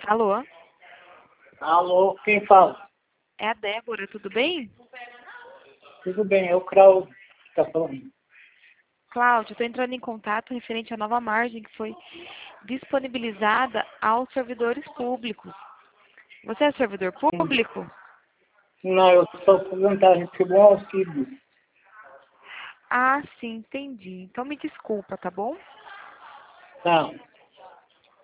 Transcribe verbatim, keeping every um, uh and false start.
Alô? Alô, quem fala? É a Débora, tudo bem? Tudo bem, é o Claudio que está falando. Cláudio, estou entrando em contato referente à nova margem que foi disponibilizada aos servidores públicos. Você é servidor público? Não, eu sou aposentado, recebi um auxílio. Ah, sim, entendi. Então me desculpa, tá bom? Tá.